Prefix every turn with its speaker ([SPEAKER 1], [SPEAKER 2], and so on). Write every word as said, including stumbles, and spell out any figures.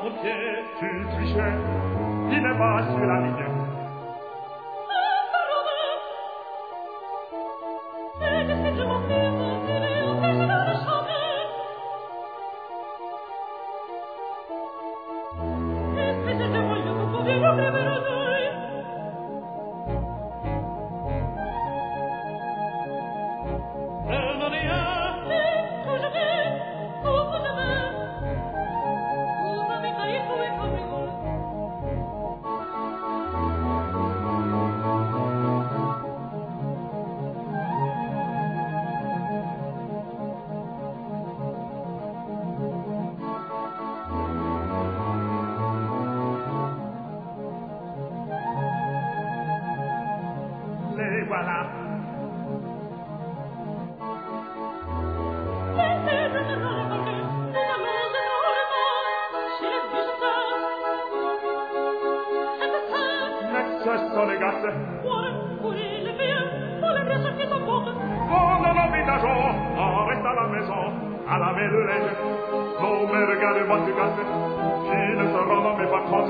[SPEAKER 1] pied, tu trichais, il n'est pas sur la ligne. Voilà. Ce sont les gars. Oh non, non, ménageons, on reste à la maison, à la main de l'aigle. Non, mais regardez-moi ce gars, qui ne se rend mais pas trop.